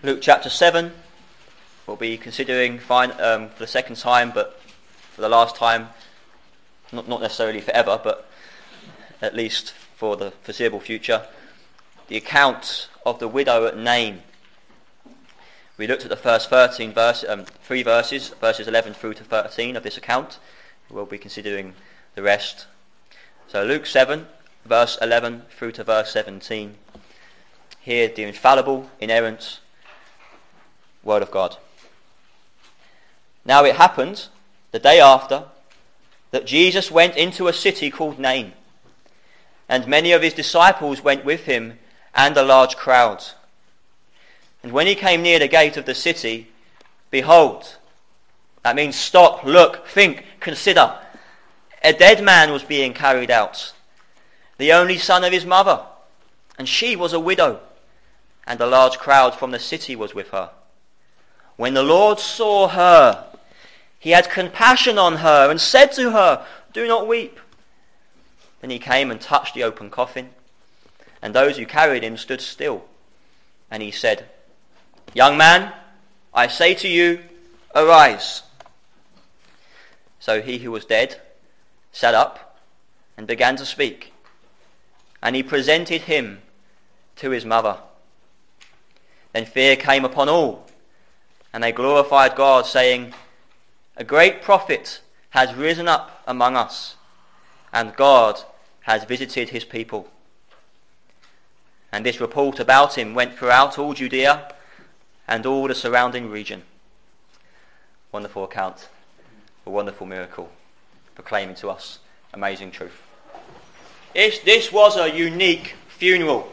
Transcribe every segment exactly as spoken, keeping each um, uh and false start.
Luke chapter seven, we'll be considering fine, um, for the second time, but for the last time, not, not necessarily forever, but at least for the foreseeable future, the account of the widow at Nain. We looked at the first thirteen verse, um, three verses, verses eleven through to thirteen of this account. We'll be considering the rest. So Luke seven, verse eleven through to verse seventeen. Here, the infallible, inerrant Word of God. Now it happened, the day after, that Jesus went into a city called Nain, and many of his disciples went with him, and a large crowd. And when he came near the gate of the city, behold, that means stop, look, think, consider, a dead man was being carried out, the only son of his mother, and she was a widow, and a large crowd from the city was with her. When the Lord saw her, he had compassion on her and said to her, "Do not weep." Then he came and touched the open coffin, and those who carried him stood still. And he said, "Young man, I say to you, arise." So he who was dead sat up and began to speak, and he presented him to his mother. Then fear came upon all, and they glorified God, saying, "A great prophet has risen up among us, and God has visited his people." And this report about him went throughout all Judea and all the surrounding region. Wonderful account, a wonderful miracle, proclaiming to us amazing truth. It's, this was a unique funeral,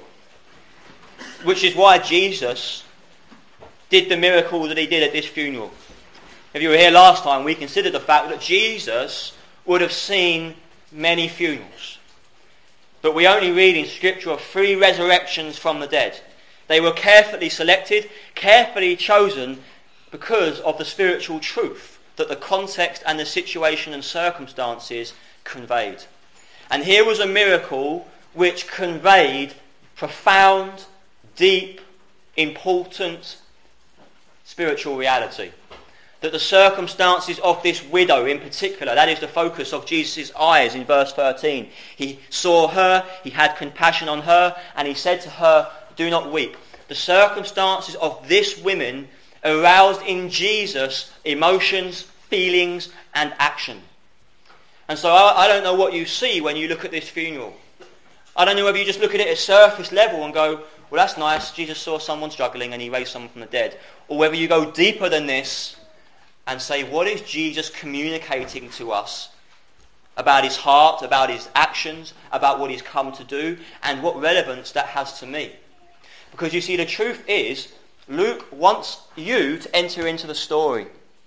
which is why Jesus did the miracle that he did at this funeral. If you were here last time, we considered the fact that Jesus would have seen many funerals. But we only read in Scripture of three resurrections from the dead. They were carefully selected, carefully chosen because of the spiritual truth that the context and the situation and circumstances conveyed. And here was a miracle which conveyed profound, deep, important spiritual reality. That the circumstances of this widow in particular, that is the focus of Jesus' eyes in verse thirteen. He saw her, he had compassion on her, and he said to her, "Do not weep." The circumstances of this woman aroused in Jesus emotions, feelings, and action. And so I, I don't know what you see when you look at this funeral. I don't know whether you just look at it at surface level and go, "Well, that's nice, Jesus saw someone struggling and he raised someone from the dead." Or whether you go deeper than this and say, what is Jesus communicating to us about his heart, about his actions, about what he's come to do, and what relevance that has to me? Because you see, the truth is, Luke wants you to enter into the story.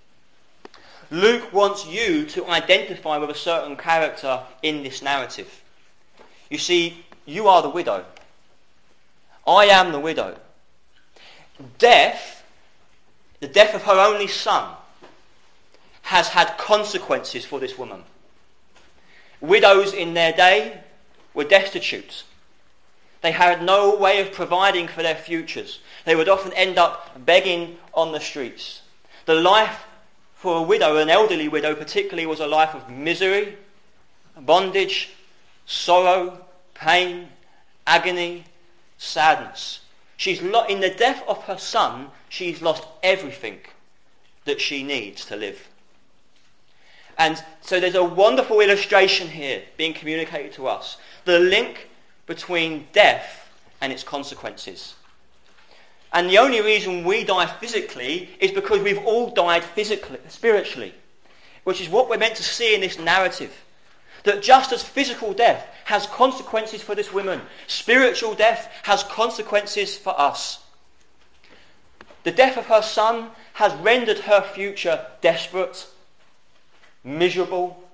Luke wants you to identify with a certain character in this narrative. You see, you are the widow. I am the widow. Death, the death of her only son, has had consequences for this woman. Widows in their day were destitute. They had no way of providing for their futures. They would often end up begging on the streets. The life for a widow, an elderly widow particularly, was a life of misery, bondage, sorrow, pain, agony, sadness. She's lo- in the death of her son, she's lost everything that she needs to live. And so there's a wonderful illustration here being communicated to us. The link between death and its consequences. And the only reason we die physically is because we've all died physically, spiritually. Which is what we're meant to see in this narrative. That just as physical death has consequences for this woman, spiritual death has consequences for us. The death of her son has rendered her future desperate, miserable.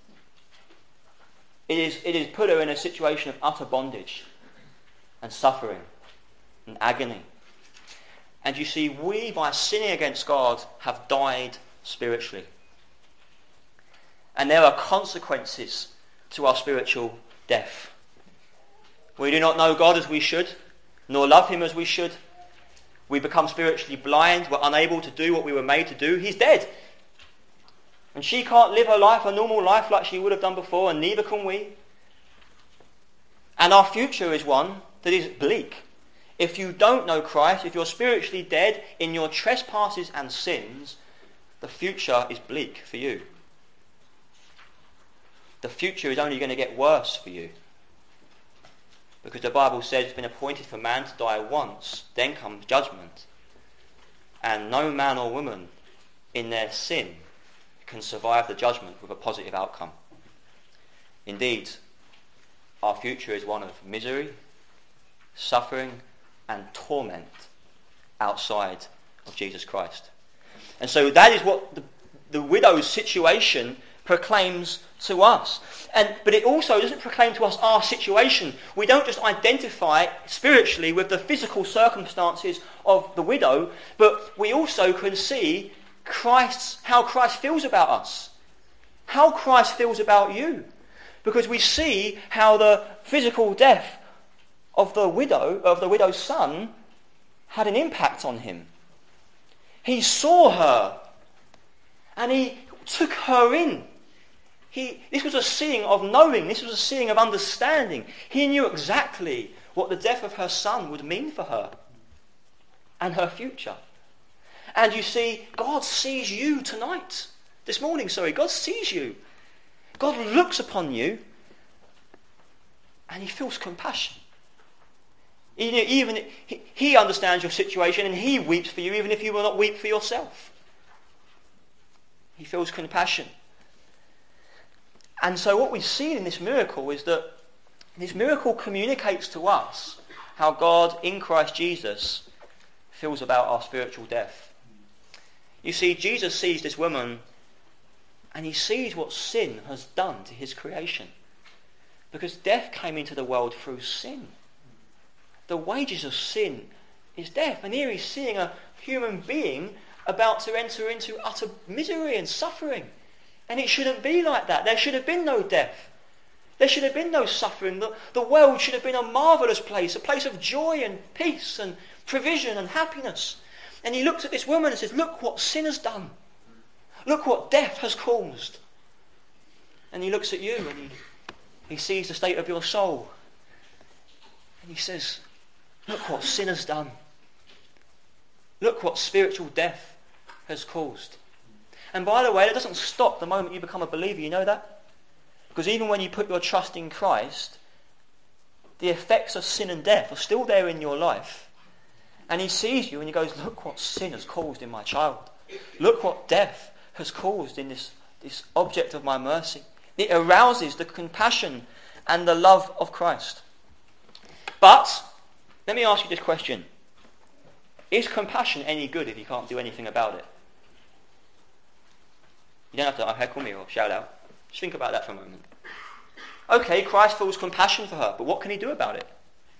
It is, it has put her in a situation of utter bondage and suffering and agony. And you see, we, by sinning against God, have died spiritually. And there are consequences to our spiritual death. We do not know God as we should, nor love him as we should. We become spiritually blind. We're unable to do what we were made to do. He's dead. And she can't live her life, a normal life like she would have done before, and neither can we. And our future is one that is bleak. If you don't know Christ, if you're spiritually dead in your trespasses and sins, the future is bleak for you. The future is only going to get worse for you. Because the Bible says it's been appointed for man to die once, then comes judgment. And no man or woman in their sin can survive the judgment with a positive outcome. Indeed, our future is one of misery, suffering, and torment outside of Jesus Christ. And so that is what the, the widow's situation proclaims to us. And but it also doesn't proclaim to us our situation. We don't just identify spiritually with the physical circumstances of the widow, but we also can see Christ's how Christ feels about us. How Christ feels about you. Because we see how the physical death of the widow, of the widow's son, had an impact on him. He saw her and he took her in. He, this was a seeing of knowing. This was a seeing of understanding. He knew exactly what the death of her son would mean for her and her future. And you see, God sees you tonight. This morning, sorry. God sees you. God looks upon you and he feels compassion. Even he understands your situation and he weeps for you even if you will not weep for yourself. He feels compassion. And so what we see in this miracle is that this miracle communicates to us how God in Christ Jesus feels about our spiritual death. You see, Jesus sees this woman and he sees what sin has done to his creation. Because death came into the world through sin. The wages of sin is death. And here he's seeing a human being about to enter into utter misery and suffering. And it shouldn't be like that. There should have been no death. There should have been no suffering. The, the world should have been a marvellous place, a place of joy and peace and provision and happiness. And he looks at this woman and says, look what sin has done. Look what death has caused. And he looks at you and he, he sees the state of your soul. And he says, look what sin has done. Look what spiritual death has caused. And by the way, it doesn't stop the moment you become a believer, you know that? Because even when you put your trust in Christ, the effects of sin and death are still there in your life. And he sees you and he goes, look what sin has caused in my child. Look what death has caused in this, this object of my mercy. It arouses the compassion and the love of Christ. But, let me ask you this question. Is compassion any good if you can't do anything about it? You don't have to heckle me or shout out. Just think about that for a moment. Okay, Christ feels compassion for her, but what can he do about it?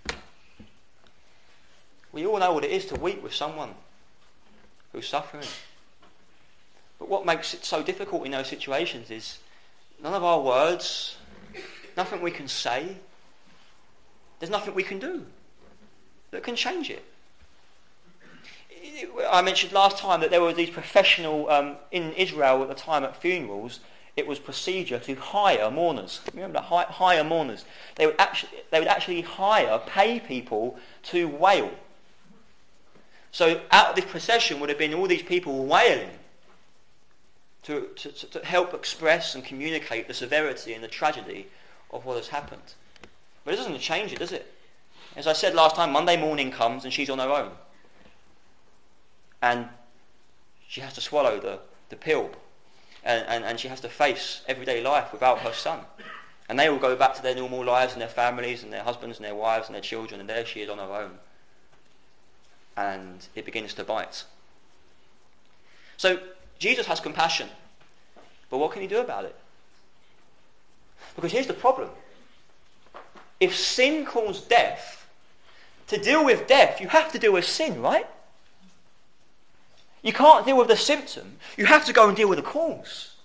We all know what it is to weep with someone who's suffering. But what makes it so difficult in those situations is none of our words, nothing we can say, there's nothing we can do that can change it. I mentioned last time that there were these professional, um, in Israel at the time at funerals, it was procedure to hire mourners. Remember that? Hire, hire mourners. They would actually, they would actually hire, pay people to wail. So out of this procession would have been all these people wailing to, to, to help express and communicate the severity and the tragedy of what has happened. But it doesn't change it, does it? As I said last time, Monday morning comes and she's on her own. And she has to swallow the, the pill. And, and, and she has to face everyday life without her son. And they all go back to their normal lives and their families and their husbands and their wives and their children. And there she is on her own. And it begins to bite. So Jesus has compassion. But what can he do about it? Because here's the problem. If sin caused death, to deal with death, you have to deal with sin, right? You can't deal with the symptom. You have to go and deal with the cause.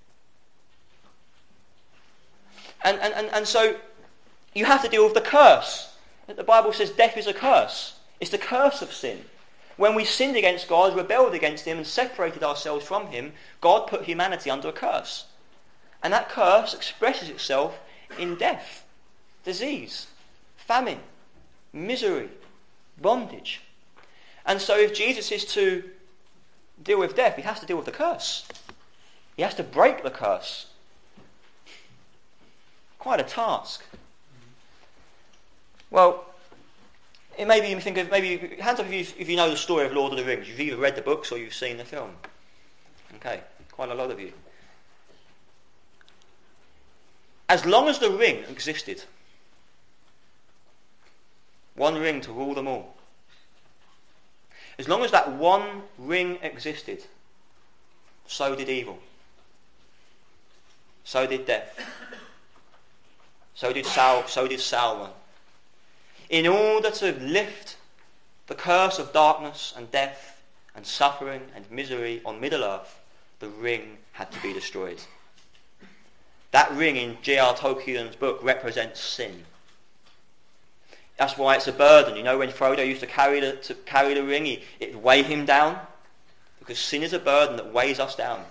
And, and, and, and so you have to deal with the curse. The Bible says death is a curse. It's the curse of sin. When we sinned against God, rebelled against him, and separated ourselves from him, God put humanity under a curse. And that curse expresses itself in death, disease, famine, misery, bondage. And so if Jesus is to deal with death, he has to deal with the curse. He has to break the curse. Quite a task. Well, it maybe you think of, maybe, hands up if you, if you know the story of Lord of the Rings. You've either read the books or you've seen the film. Okay, quite a lot of you. As long as the ring existed, one ring to rule them all, as long as that one ring existed, so did evil. So did death. So did Sau- so did Sauron. In order to lift the curse of darkness and death and suffering and misery on Middle-earth, the ring had to be destroyed. That ring in J R Tolkien's book represents sin. That's why it's a burden. You know, when Frodo used to carry the, to carry the ring, he, it would weigh him down, because sin is a burden that weighs us down.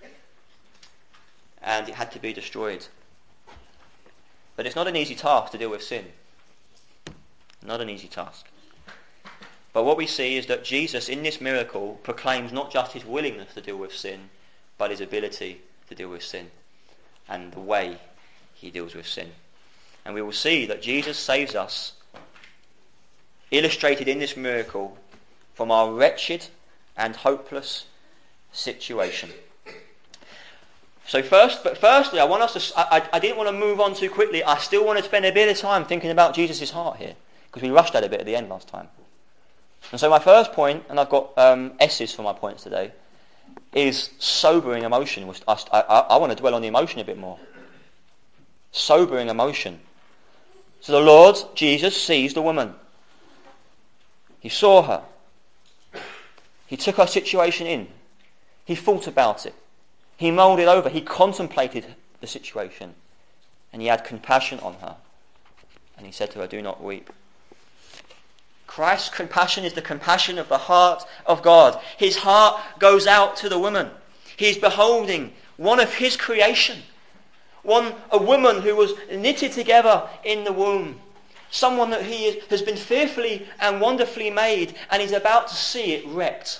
And it had to be destroyed. But it's not an easy task to deal with sin. Not an easy task. But what we see is that Jesus, in this miracle, proclaims not just his willingness to deal with sin, but his ability to deal with sin, and the way he deals with sin. And we will see that Jesus saves us, illustrated in this miracle, from our wretched and hopeless situation. So first, but firstly, I want us to. I, I didn't want to move on too quickly. I still want to spend a bit of time thinking about Jesus' heart here, because we rushed that a bit at the end last time. And so my first point, and I've got um, S's for my points today, is sobering emotion. I, I, I want to dwell on the emotion a bit more. Sobering emotion. So the Lord Jesus sees the woman. He saw her. He took her situation in. He thought about it. He mulled it over. He contemplated the situation. And he had compassion on her. And he said to her, "Do not weep." Christ's compassion is the compassion of the heart of God. His heart goes out to the woman. He's beholding one of his creation. One, a woman who was knitted together in the womb. Someone that he has been fearfully and wonderfully made, and he's about to see it wrecked.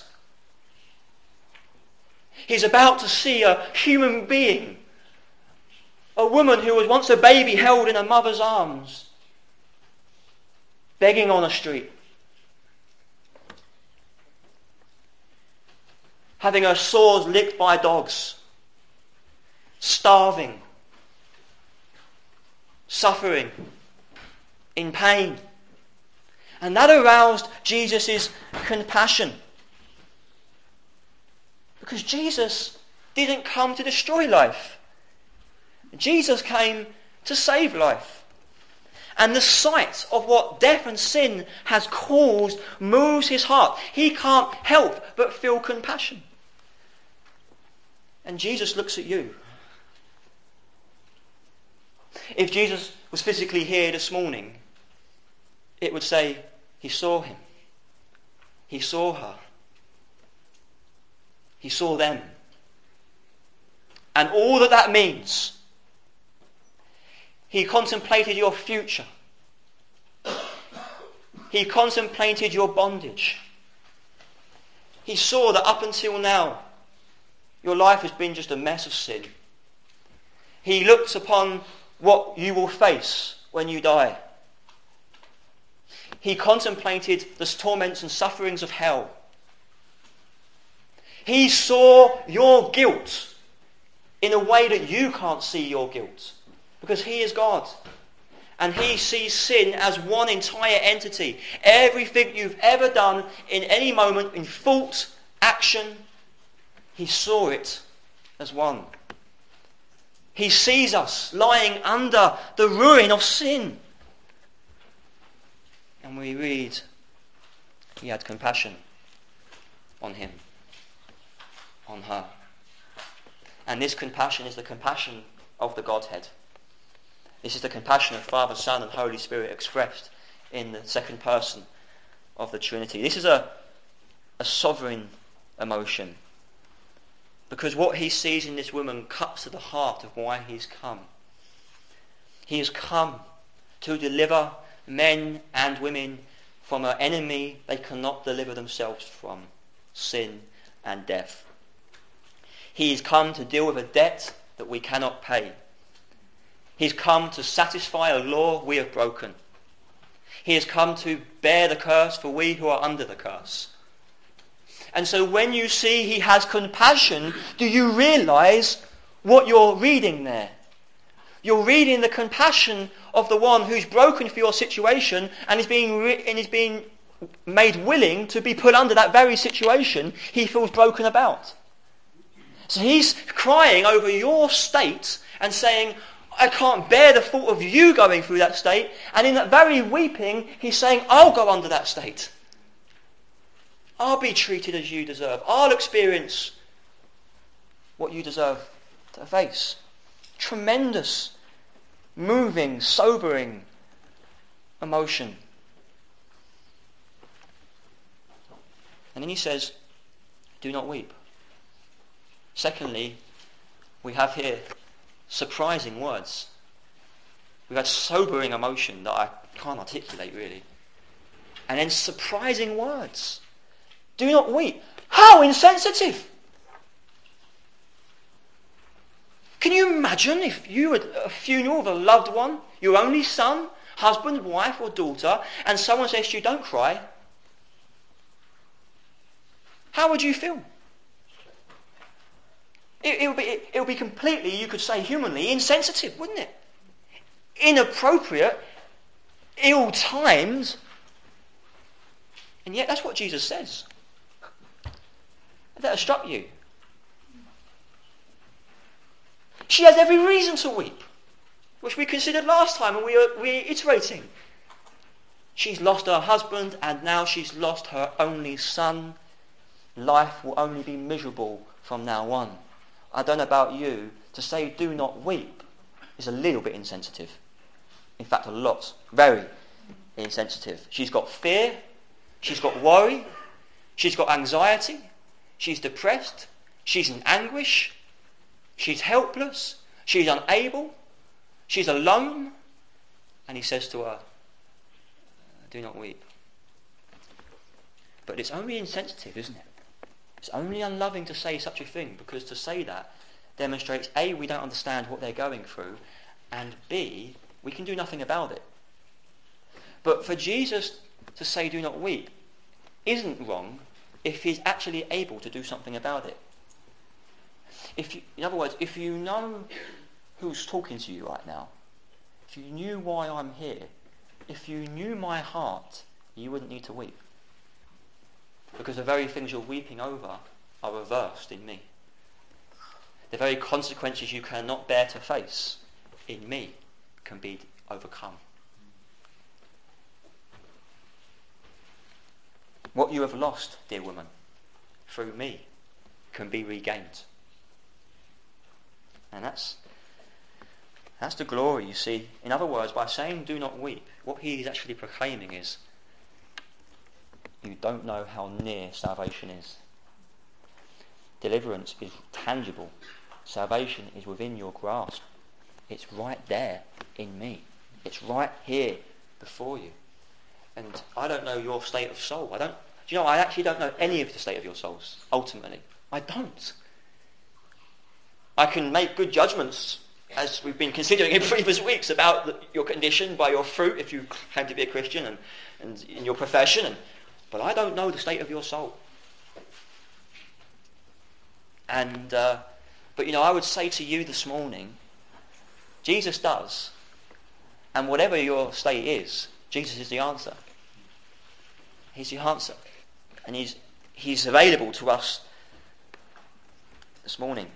He's about to see a human being, a woman who was once a baby held in a mother's arms, begging on a street, having her sores licked by dogs, starving, suffering, in pain. And that aroused Jesus' compassion. Because Jesus didn't come to destroy life. Jesus came to save life. And the sight of what death and sin has caused moves his heart. He can't help but feel compassion. And Jesus looks at you. If Jesus was physically here this morning, it would say he saw him. He saw her. He saw them. And all that that means. He contemplated your future. He contemplated your bondage. He saw that up until now, your life has been just a mess of sin. He looked upon what you will face when you die. He contemplated the torments and sufferings of hell. He saw your guilt in a way that you can't see your guilt, because he is God. And he sees sin as one entire entity. Everything you've ever done in any moment, in thought, action, he saw it as one. He sees us lying under the ruin of sin. And we read, he had compassion on him, on her. And this compassion is the compassion of the Godhead. This is the compassion of Father, Son and Holy Spirit expressed in the second person of the Trinity. This is a a sovereign emotion. Because what he sees in this woman cuts to the heart of why he's come. He has come to deliver men and women from an enemy they cannot deliver themselves from, sin and death. He has come to deal with a debt that we cannot pay. He's come to satisfy a law we have broken. He has come to bear the curse for we who are under the curse. And so when you see he has compassion, do you realise what you're reading there? You're reading the compassion of the one who's broken for your situation and is being re- and is being made willing to be put under that very situation he feels broken about. So he's crying over your state and saying, I can't bear the thought of you going through that state. And in that very weeping, he's saying, I'll go under that state. I'll be treated as you deserve. I'll experience what you deserve to face. Tremendous, moving, sobering emotion. And then he says, do not weep. Secondly, we have here surprising words. We've had sobering emotion that I can't articulate really. And then surprising words. Do not weep. How insensitive! Can you imagine if you were at a funeral of a loved one, your only son, husband, wife or daughter, and someone says to you, don't cry? How would you feel? It, it, would be, it, it would be completely, you could say humanly, insensitive, wouldn't it? Inappropriate, ill-timed. And yet that's what Jesus says. That has struck you. She has every reason to weep, which we considered last time and we are reiterating. She's lost her husband and now she's lost her only son. Life will only be miserable from now on. I don't know about you, to say do not weep is a little bit insensitive. In fact, a lot. Very insensitive. She's got fear, she's got worry, she's got anxiety, she's depressed, she's in anguish, she's helpless, she's unable, she's alone. And he says to her, do not weep. But it's only insensitive, isn't it? It's only unloving to say such a thing, because to say that demonstrates A, we don't understand what they're going through, and B, we can do nothing about it. But for Jesus to say do not weep isn't wrong if he's actually able to do something about it. If you, in other words, if you know who's talking to you right now, if you knew why I'm here, if you knew my heart, you wouldn't need to weep. Because the very things you're weeping over are reversed in me. The very consequences you cannot bear to face in me can be overcome. What you have lost, dear woman, through me can be regained. And that's that's the glory, you see. In other words, by saying do not weep, what he is actually proclaiming is you don't know how near salvation is. Deliverance is tangible. Salvation is within your grasp. It's right there in me. It's right here before you. And I don't know your state of soul. I don't. Do you know? I actually don't know any of the state of your souls. Ultimately, I don't. I can make good judgments, as we've been considering in previous weeks, about the, your condition by your fruit, if you claim to be a Christian, and, and in your profession. And, but I don't know the state of your soul. And uh, but you know, I would say to you this morning, Jesus does. And whatever your state is, Jesus is the answer. He's the answer. And he's he's available to us this morning.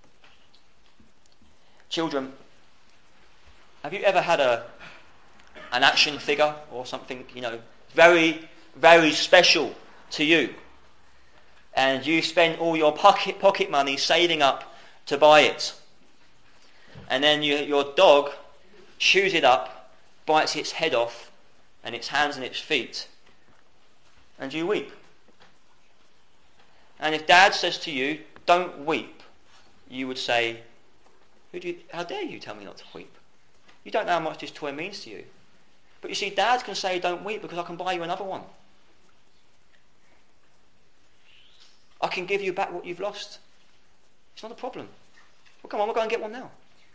Children, have you ever had a an action figure or something, you know, very, very special to you? And you spend all your pocket pocket money saving up to buy it. And then you, your dog chews it up, bites its head off, and its hands and its feet. And you weep. And if Dad says to you, don't weep, you would say, Who do you, how dare you tell me not to weep? You don't know how much this toy means to you. But you see, Dad can say, don't weep, because I can buy you another one. I can give you back what you've lost. It's not a problem. Well, come on, we'll go and get one now.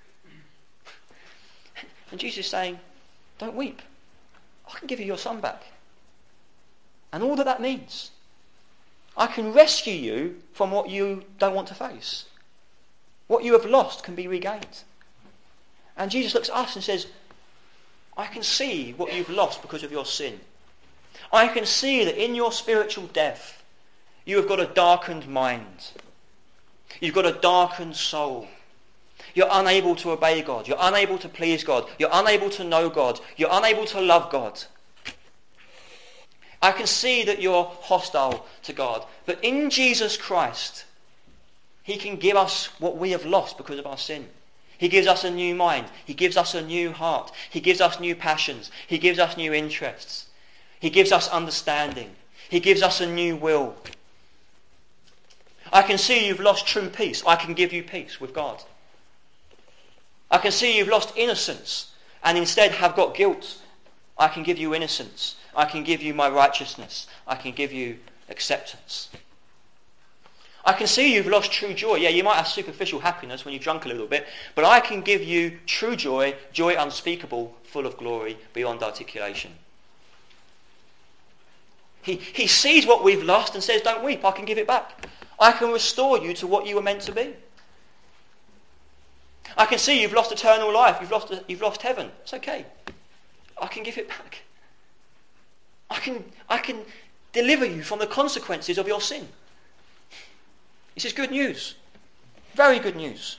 And Jesus is saying, don't weep. I can give you your son back. And all that that means, I can rescue you from what you don't want to face. What you have lost can be regained. And Jesus looks at us and says, I can see what you've lost because of your sin. I can see that in your spiritual death, you have got a darkened mind. You've got a darkened soul. You're unable to obey God. You're unable to please God. You're unable to know God. You're unable to love God. I can see that you're hostile to God. But in Jesus Christ, he can give us what we have lost because of our sin. He gives us a new mind. He gives us a new heart. He gives us new passions. He gives us new interests. He gives us understanding. He gives us a new will. I can see you've lost true peace. I can give you peace with God. I can see you've lost innocence and instead have got guilt. I can give you innocence. I can give you my righteousness. I can give you acceptance. I can see you've lost true joy. Yeah, you might have superficial happiness when you've drunk a little bit, but I can give you true joy, joy unspeakable, full of glory, beyond articulation. He, he sees what we've lost and says, don't weep, I can give it back. I can restore you to what you were meant to be. I can see you've lost eternal life, you've lost, you've lost heaven. It's okay. I can give it back. I can, I can deliver you from the consequences of your sin. This is good news. Very good news.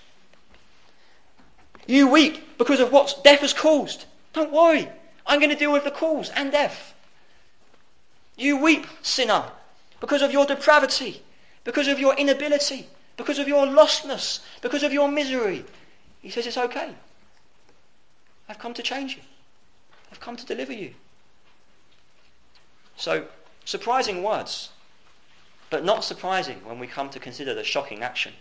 You weep because of what death has caused. Don't worry. I'm going to deal with the cause and death. You weep, sinner, because of your depravity, because of your inability, because of your lostness, because of your misery. He says it's okay. I've come to change you. I've come to deliver you. So, surprising words, but not surprising when we come to consider the shocking action.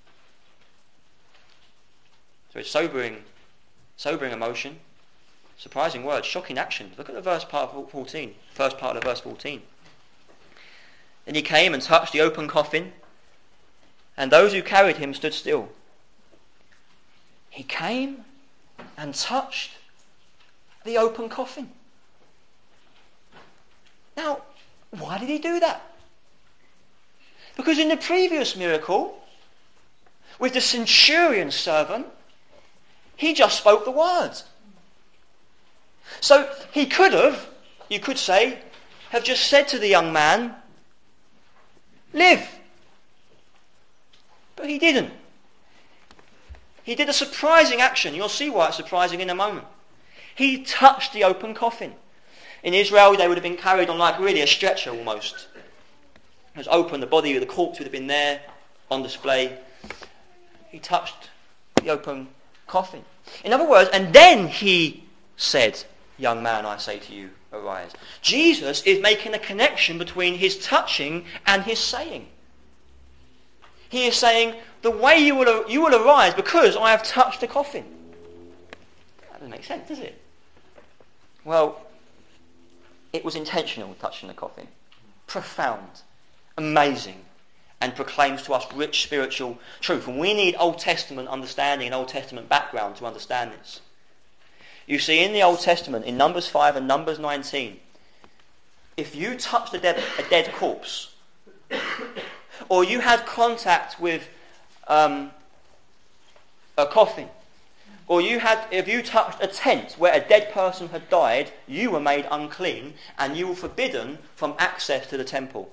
So it's sobering, sobering emotion, surprising words, shocking action. Look at the verse part of fourteen, first part of verse fourteen. Then he came and touched the open coffin, and those who carried him stood still. He came and touched the open coffin. Now, why did he do that? Because in the previous miracle, with the centurion's servant, he just spoke the word. So he could have, you could say, have just said to the young man, live. But he didn't. He did a surprising action. You'll see why it's surprising in a moment. He touched the open coffin. In Israel, they would have been carried on like really a stretcher almost. It was open, the body of the corpse would have been there on display. He touched the open coffin. In other words, and then he said, young man, I say to you, arise. Jesus is making a connection between his touching and his saying. He is saying, the way you will, you will arise because I have touched the coffin. That doesn't make sense, does it? Well, it was intentional, touching the coffin. Profound, amazing, and proclaims to us rich spiritual truth. And we need Old Testament understanding and Old Testament background to understand this. You see, in the Old Testament, in Numbers five and Numbers nineteen, if you touched a dead, a dead corpse, or you had contact with um, a coffin, or you had, if you touched a tent where a dead person had died, you were made unclean and you were forbidden from access to the temple.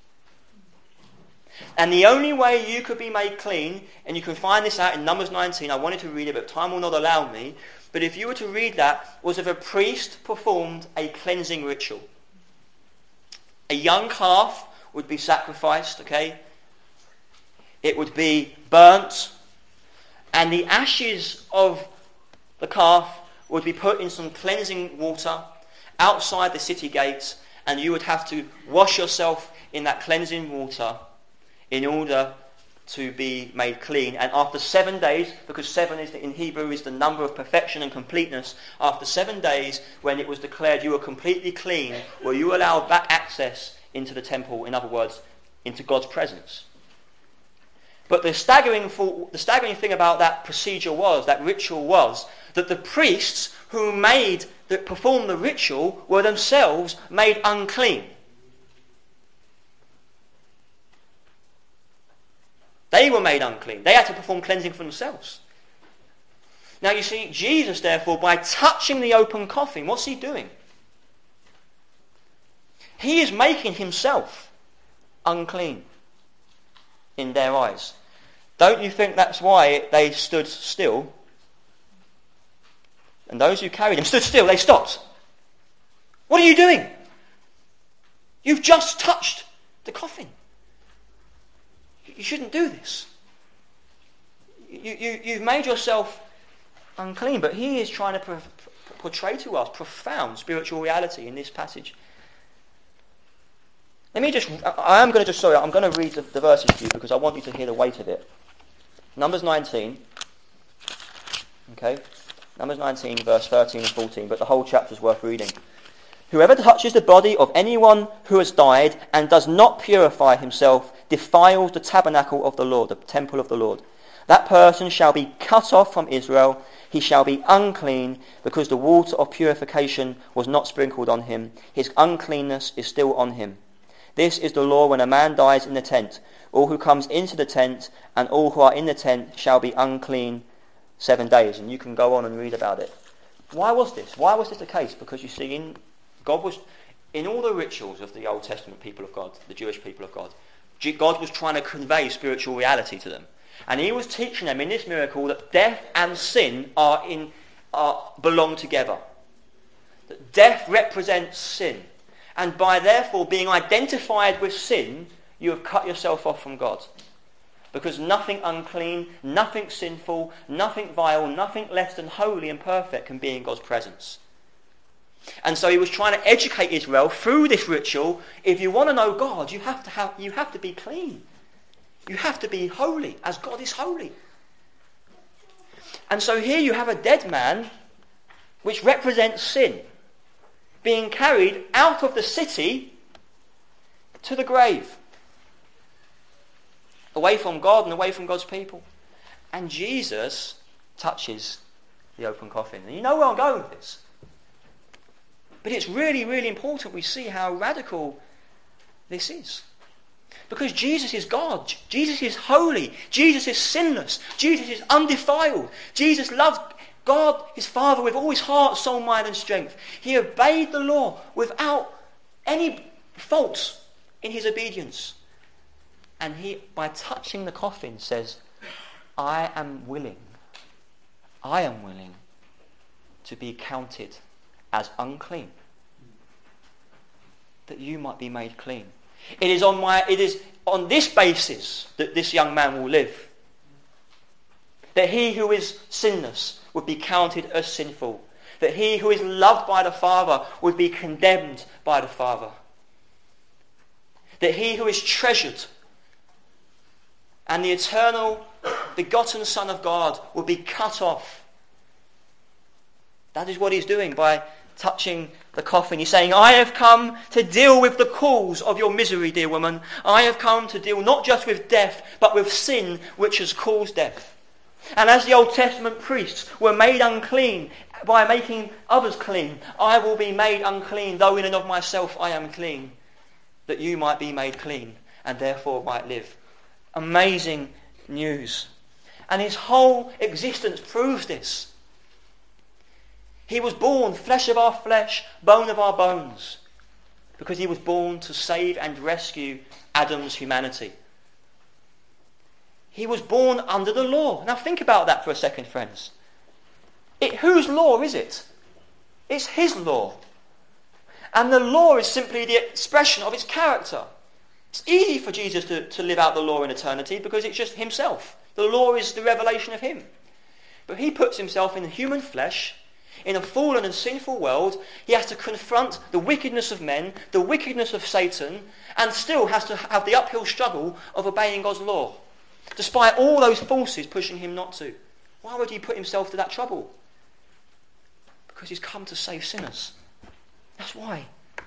And the only way you could be made clean, and you can find this out in Numbers nineteen, I wanted to read it but time will not allow me, but if you were to read that, was if a priest performed a cleansing ritual. A young calf would be sacrificed, okay? It would be burnt, and the ashes of the calf would be put in some cleansing water outside the city gates, and you would have to wash yourself in that cleansing water in order to be made clean. And after seven days, because seven is the, in Hebrew is the number of perfection and completeness, after seven days, when it was declared you were completely clean, were you allowed back access into the temple, in other words, into God's presence. But the staggering, the staggering thing about that procedure was, that ritual was, that the priests who made, that performed the ritual were themselves made unclean. They were made unclean. They had to perform cleansing for themselves. Now you see, Jesus therefore, by touching the open coffin, what's he doing? He is making himself unclean in their eyes. Don't you think that's why they stood still? And those who carried him stood still, they stopped. What are you doing? You've just touched the coffin. You shouldn't do this. You, you, you've made yourself unclean. But he is trying to pro- portray to us profound spiritual reality in this passage. Let me just, I am going to just, sorry, I'm going to read the, the verses to you because I want you to hear the weight of it. Numbers nineteen. Okay. Numbers nineteen, verse thirteen and fourteen. But the whole chapter is worth reading. Whoever touches the body of anyone who has died and does not purify himself defiles the tabernacle of the Lord, the temple of the Lord. That person shall be cut off from Israel. He shall be unclean because the water of purification was not sprinkled on him. His uncleanness is still on him. This is the law when a man dies in the tent. All who comes into the tent and all who are in the tent shall be unclean seven days. And you can go on and read about it. Why was this? Why was this the case? Because you see, in God was in all the rituals of the Old Testament people of God, the Jewish people of God, God was trying to convey spiritual reality to them. And he was teaching them in this miracle that death and sin are in are belong together. That death represents sin. And by therefore being identified with sin, you have cut yourself off from God. Because nothing unclean, nothing sinful, nothing vile, nothing less than holy and perfect can be in God's presence. And so he was trying to educate Israel through this ritual. If you want to know God, you have to have you have to be clean. You have to be holy, as God is holy. And so here you have a dead man, which represents sin, being carried out of the city to the grave, away from God and away from God's people. And Jesus touches the open coffin. And you know where I'm going with this. But it's really, really important we see how radical this is. Because Jesus is God. Jesus is holy. Jesus is sinless. Jesus is undefiled. Jesus loves God, his Father, with all his heart, soul, mind and strength. He obeyed the law without any faults in his obedience. And he, by touching the coffin, says, I am willing, I am willing to be counted as unclean, that you might be made clean. It is on my, it is on this basis that this young man will live. That he who is sinless would be counted as sinful. That he who is loved by the Father would be condemned by the Father. That he who is treasured and the eternal begotten Son of God would be cut off. That is what he's doing by touching the coffin. He's saying, I have come to deal with the cause of your misery, dear woman. I have come to deal not just with death, but with sin which has caused death. And as the Old Testament priests were made unclean by making others clean, I will be made unclean, though in and of myself I am clean, that you might be made clean and therefore might live. Amazing news. And his whole existence proves this. He was born flesh of our flesh, bone of our bones, because he was born to save and rescue Adam's humanity. He was born under the law. Now think about that for a second, friends. It, whose law is it? It's his law. And the law is simply the expression of his character. It's easy for Jesus to, to live out the law in eternity because it's just himself. The law is the revelation of him. But he puts himself in human flesh, in a fallen and sinful world, he has to confront the wickedness of men, the wickedness of Satan, and still has to have the uphill struggle of obeying God's law, despite all those forces pushing him not to. Why would he put himself to that trouble? Because he's come to save sinners. That's why.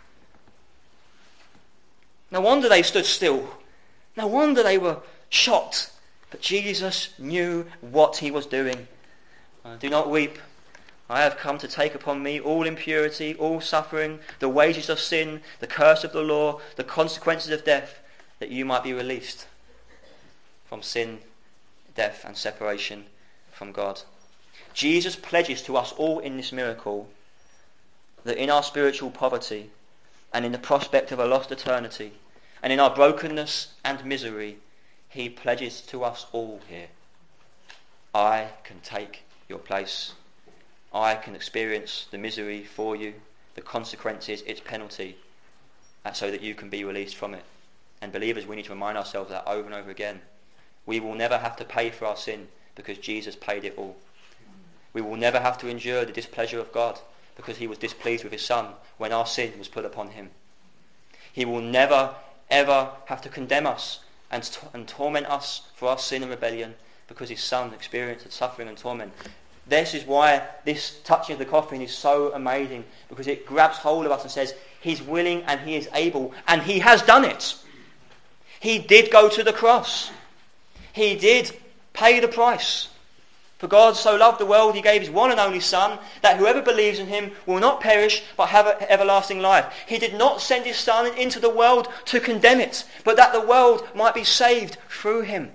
No wonder they stood still. No wonder they were shocked. But Jesus knew what he was doing. Uh, Do not weep. I have come to take upon me all impurity, all suffering, the wages of sin, the curse of the law, the consequences of death, that you might be released from sin, death, and separation from God. Jesus pledges to us all in this miracle that in our spiritual poverty and in the prospect of a lost eternity and in our brokenness and misery, he pledges to us all here, I can take your place. I can experience the misery for you, the consequences, its penalty, so that you can be released from it. And believers, we need to remind ourselves of that over and over again. We will never have to pay for our sin because Jesus paid it all. We will never have to endure the displeasure of God because he was displeased with his Son when our sin was put upon him. He will never, ever have to condemn us and, t- and torment us for our sin and rebellion because his Son experienced suffering and torment. This is why this touching of the coffin is so amazing, because it grabs hold of us and says he's willing and he is able, and he has done it. He did go to the cross. He did pay the price. For God so loved the world, he gave his one and only Son, that whoever believes in him will not perish, but have everlasting life. He did not send his Son into the world to condemn it, but that the world might be saved through him.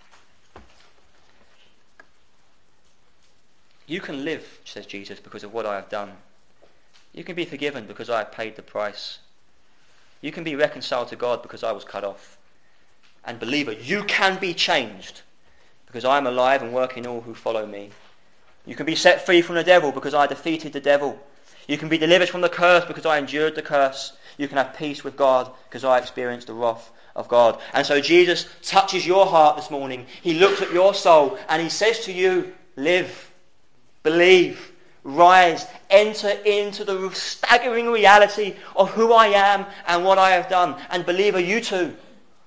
You can live, says Jesus, because of what I have done. You can be forgiven because I have paid the price. You can be reconciled to God because I was cut off. And believer, you can be changed because I am alive and work in all who follow me. You can be set free from the devil because I defeated the devil. You can be delivered from the curse because I endured the curse. You can have peace with God because I experienced the wrath of God. And so Jesus touches your heart this morning. He looks at your soul and he says to you, live. Believe, rise, enter into the staggering reality of who I am and what I have done. And believer, you too.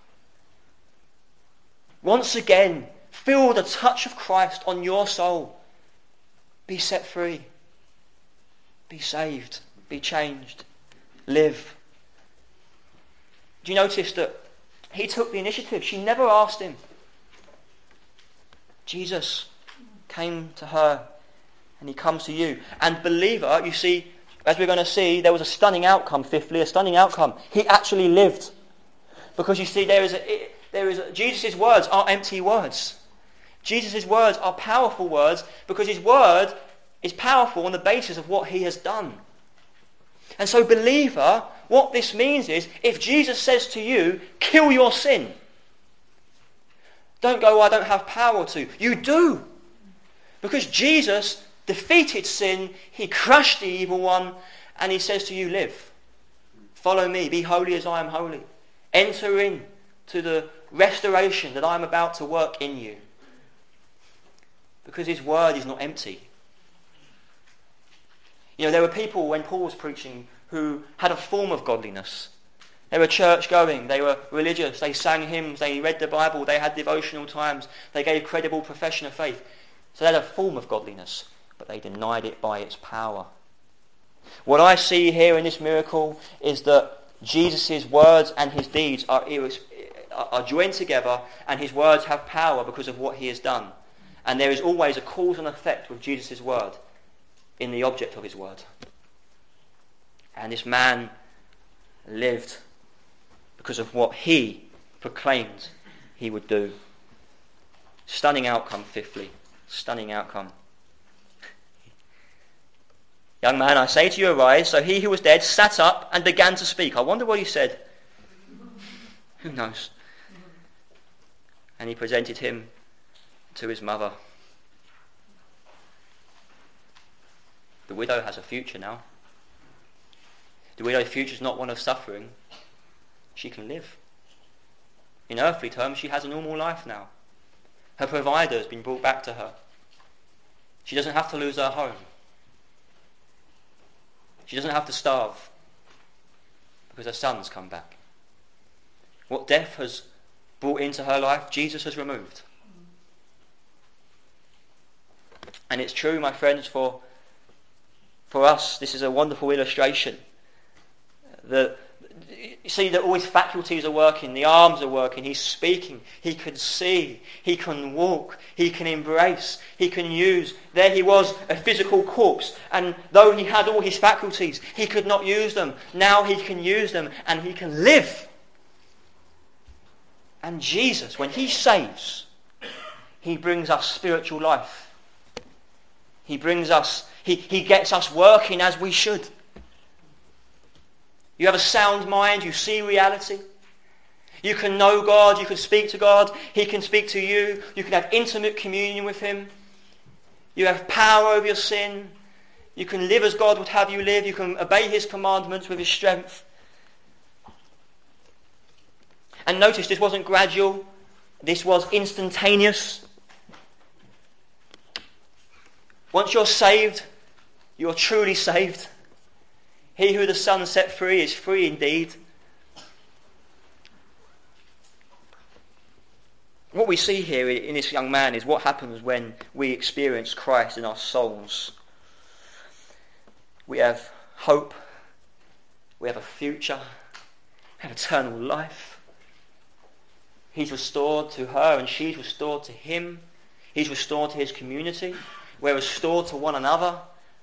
Once again, feel the touch of Christ on your soul. Be set free. Be saved. Be changed. Live. Do you notice that he took the initiative? She never asked him. Jesus came to her. And he comes to you. And believer, you see, as we're going to see, there was a stunning outcome, fifthly, a stunning outcome. He actually lived. Because you see, there is a, there is a, Jesus' words are empty words. Jesus' words are powerful words because his word is powerful on the basis of what he has done. And so, believer, what this means is, if Jesus says to you, kill your sin, don't go, I don't have power to. You do. Because Jesus defeated sin, he crushed the evil one, and he says to you, live. Follow me, be holy as I am holy. Enter in to the restoration that I am about to work in you. Because his word is not empty. You know, there were people when Paul was preaching who had a form of godliness. They were church going, they were religious, they sang hymns, they read the Bible, they had devotional times, they gave credible profession of faith. So they had a form of godliness, but they denied it by its power. What I see here in this miracle is that Jesus' words and his deeds are, are joined together, and his words have power because of what he has done. And there is always a cause and effect with Jesus' word in the object of his word. And this man lived because of what he proclaimed he would do. Stunning outcome, fifthly. Stunning outcome. Young man, I say to you, arise. So he who was dead sat up and began to speak. I wonder what he said. Who knows? And he presented him to his mother. The widow has a future now. The widow's future is not one of suffering. She can live. In earthly terms, she has a normal life now. Her provider has been brought back to her. She doesn't have to lose her home. She doesn't have to starve because her son's come back. What death has brought into her life, Jesus has removed. And it's true, my friends, for for us, this is a wonderful illustration. The, you see that all his faculties are working, the arms are working, he's speaking, he can see, he can walk, he can embrace, he can use. There he was, a physical corpse, and though he had all his faculties, he could not use them. Now he can use them and he can live. And Jesus, when he saves, he brings us spiritual life. He brings us, he, he gets us working as we should. You have a sound mind, you see reality. You can know God, you can speak to God, he can speak to you, you can have intimate communion with him. You have power over your sin. You can live as God would have you live. You can obey his commandments with his strength. And notice this wasn't gradual, this was instantaneous. Once you're saved, you're truly saved. He who the Son set free is free indeed. What we see here in this young man is what happens when we experience Christ in our souls. We have hope, we have a future, we have eternal life. He's restored to her and she's restored to him. He's restored to his community. We're restored to one another.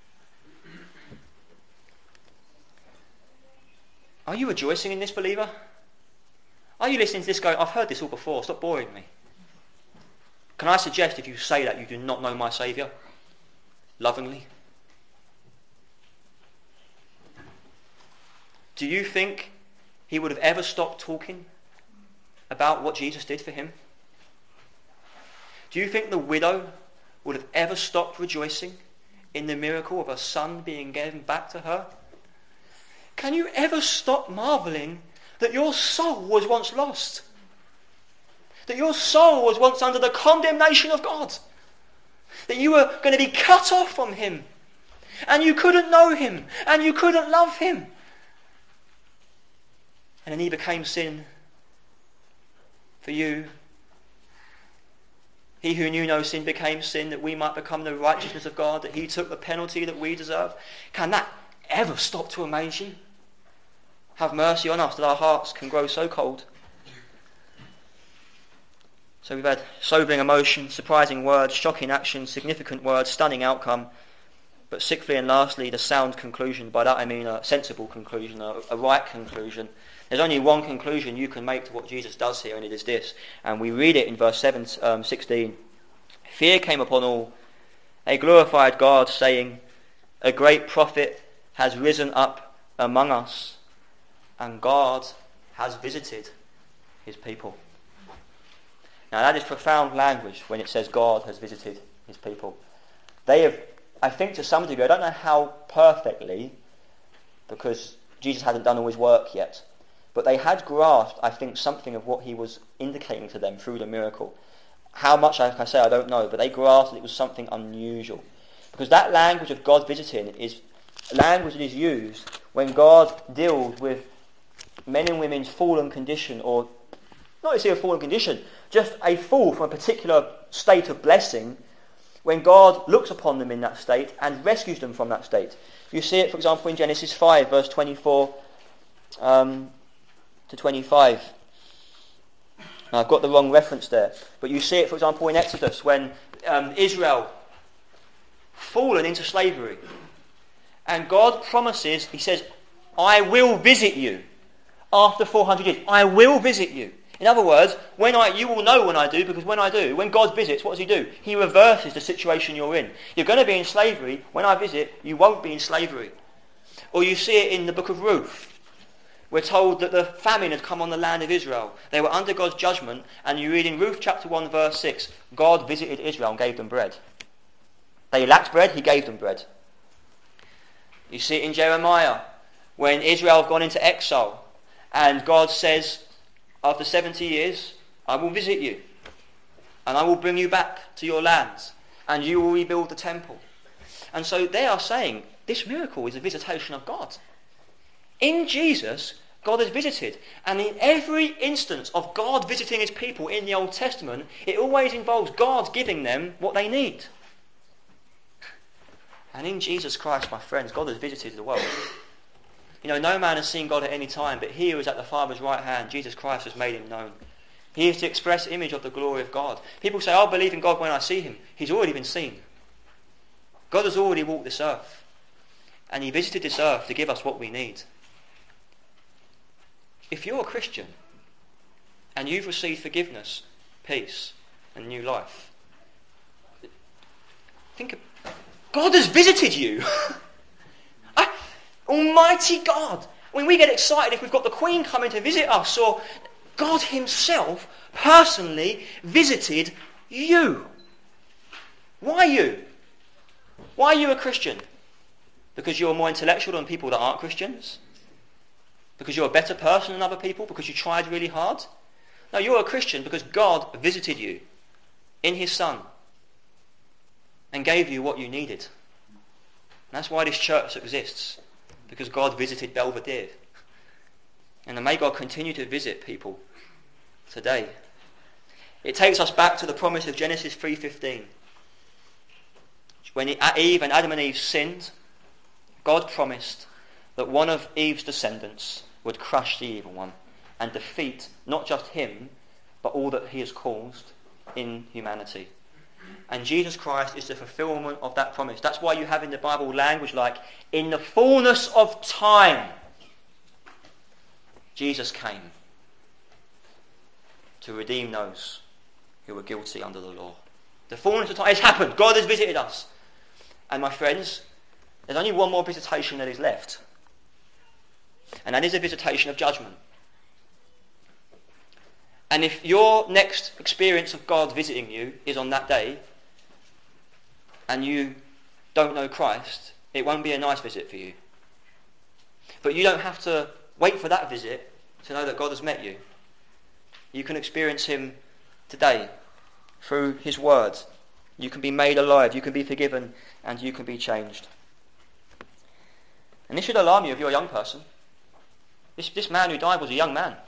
Are you rejoicing in this, believer? Are you listening to this going, I've heard this all before, stop boring me? Can I suggest if you say that you do not know my Saviour? Lovingly. Do you think he would have ever stopped talking about what Jesus did for him? Do you think the widow would have ever stopped rejoicing in the miracle of her son being given back to her? Can you ever stop marvelling that your soul was once lost? That your soul was once under the condemnation of God? That you were going to be cut off from him, and you couldn't know him, and you couldn't love him. And then he became sin for you. He who knew no sin became sin that we might become the righteousness of God, that he took the penalty that we deserve. Can that ever stop to amaze you? Have mercy on us that our hearts can grow so cold. So we've had sobering emotion, surprising words, shocking action, significant words, stunning outcome. But sixthly and lastly, the sound conclusion. By that I mean a sensible conclusion, a, a right conclusion. There's only one conclusion you can make to what Jesus does here, and it is this. And we read it in verse seven, um, sixteen. Fear came upon all. They glorified God, saying, a great prophet has risen up among us, and God has visited his people. Now that is profound language when it says God has visited his people. They have, I think to some degree, I don't know how perfectly, because Jesus hadn't done all his work yet, but they had grasped, I think, something of what he was indicating to them through the miracle. How much, like I say, I don't know, but they grasped that it was something unusual. Because that language of God visiting is language that is used when God deals with men and women's fallen condition, or not necessarily a fallen condition, just a fall from a particular state of blessing, when God looks upon them in that state and rescues them from that state. You see it, for example, in Genesis five, verse twenty-four um, to twenty-five. Now, I've got the wrong reference there, but you see it, for example, in Exodus, when um, Israel fallen into slavery, and God promises, he says, I will visit you after four hundred years. I will visit you. In other words, when I, you will know when I do, because when I do, when God visits, what does he do? He reverses the situation you're in. You're going to be in slavery. When I visit, you won't be in slavery. Or you see it in the book of Ruth. We're told that the famine had come on the land of Israel. They were under God's judgment, and you read in Ruth chapter one, verse six, God visited Israel and gave them bread. They lacked bread, he gave them bread. You see it in Jeremiah, when Israel have gone into exile, and God says, after seventy years, I will visit you, and I will bring you back to your lands, and you will rebuild the temple. And so they are saying, This miracle is a visitation of God. In Jesus, God has visited. And in every instance of God visiting his people in the Old Testament, it always involves God giving them what they need. And in Jesus Christ, my friends, God has visited the world. You know, no man has seen God at any time, but he who is at the Father's right hand, Jesus Christ, has made him known. He is the express image of the glory of God. People say, I'll believe in God when I see him. He's already been seen. God has already walked this earth. And he visited this earth to give us what we need. If you're a Christian and you've received forgiveness, peace, and new life, think of, God has visited you. I, Almighty God. I mean, we get excited if we've got the Queen coming to visit us, or God himself personally visited you. Why you? Why are you a Christian? Because you're more intellectual than people that aren't Christians? Because you're a better person than other people? Because you tried really hard? No, you're a Christian because God visited you in his Son and gave you what you needed. And that's why this church exists, because God visited Belvedere. And may God continue to visit people today. It takes us back to the promise of Genesis three fifteen. When Eve and Adam and Eve sinned, God promised that one of Eve's descendants would crush the evil one and defeat not just him, but all that he has caused in humanity. And Jesus Christ is the fulfillment of that promise. That's why you have in the Bible language like, in the fullness of time, Jesus came to redeem those who were guilty under the law. The fullness of time, it's happened. God has visited us. And my friends, there's only one more visitation that is left. And that is a visitation of judgment. And if your next experience of God visiting you is on that day, and you don't know Christ, it won't be a nice visit for you. But you don't have to wait for that visit to know that God has met you. You can experience him today through his word. You can be made alive, you can be forgiven, and you can be changed. And this should alarm you if you're a young person. This, this man who died was a young man.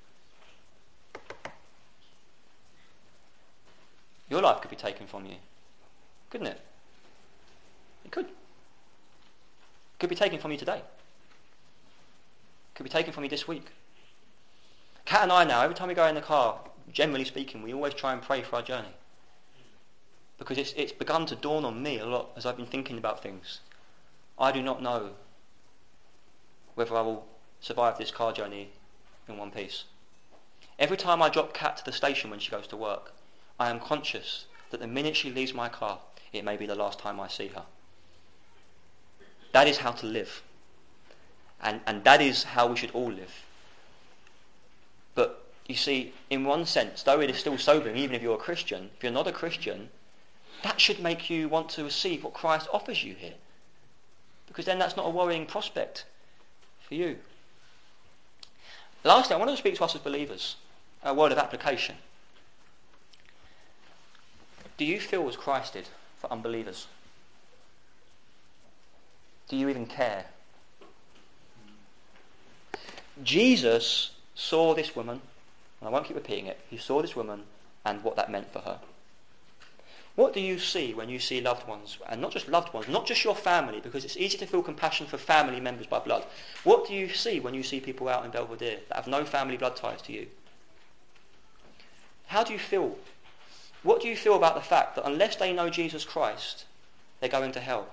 Your life could be taken from you, couldn't it? It could. It could be taken from you today. It could be taken from you this week. Kat and I now, every time we go in the car, generally speaking, we always try and pray for our journey. Because it's, it's begun to dawn on me a lot as I've been thinking about things. I do not know whether I will survive this car journey in one piece. Every time I drop Kat to the station when she goes to work, I am conscious that the minute she leaves my car, it may be the last time I see her. That is how to live. And, and that is how we should all live. But you see, in one sense, though it is still sobering, even if you're a Christian, if you're not a Christian, that should make you want to receive what Christ offers you here. Because then that's not a worrying prospect for you. Lastly, I want to speak to us as believers, a word of application. Do you feel as Christ did for unbelievers? Do you even care? Jesus saw this woman, and I won't keep repeating it, he saw this woman and what that meant for her. What do you see when you see loved ones, and not just loved ones, not just your family, because it's easy to feel compassion for family members by blood. What do you see when you see people out in Belvedere that have no family blood ties to you? How do you feel? What do you feel about the fact that unless they know Jesus Christ, they're going to hell?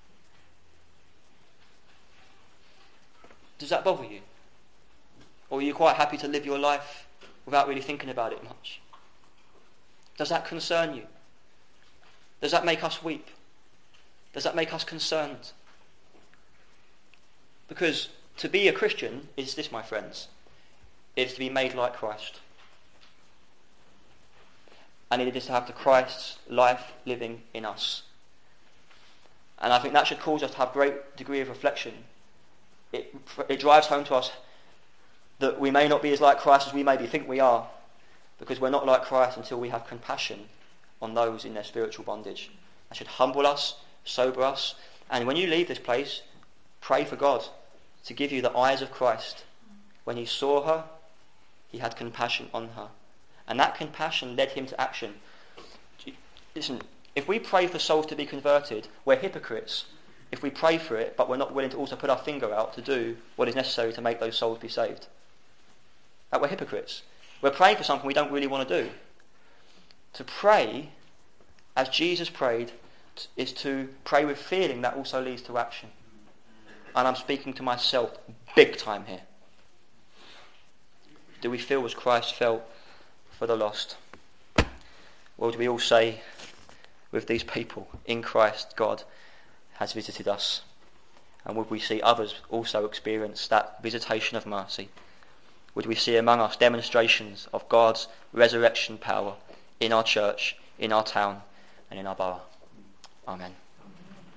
Does that bother you? Or are you quite happy to live your life without really thinking about it much? Does that concern you? Does that make us weep? Does that make us concerned? Because to be a Christian is this, my friends. It is to be made like Christ. And it is to have the Christ's life living in us. And I think that should cause us to have a great degree of reflection. It, it drives home to us that we may not be as like Christ as we maybe think we are, because we're not like Christ until we have compassion on those in their spiritual bondage. That should humble us, sober us, And when you leave this place, pray for God to give you the eyes of Christ. When he saw her, he had compassion on her. And that compassion led him to action. Listen, if we pray for souls to be converted, we're hypocrites if we pray for it, but we're not willing to also put our finger out to do what is necessary to make those souls be saved. That we're hypocrites. We're praying for something we don't really want to do. To pray, as Jesus prayed, is to pray with feeling that also leads to action. And I'm speaking to myself big time here. Do we feel as Christ felt for the lost? Or do we all say, with these people, in Christ, God has visited us? And would we see others also experience that visitation of mercy? Would we see among us demonstrations of God's resurrection power in our church, in our town, and in our borough? Amen.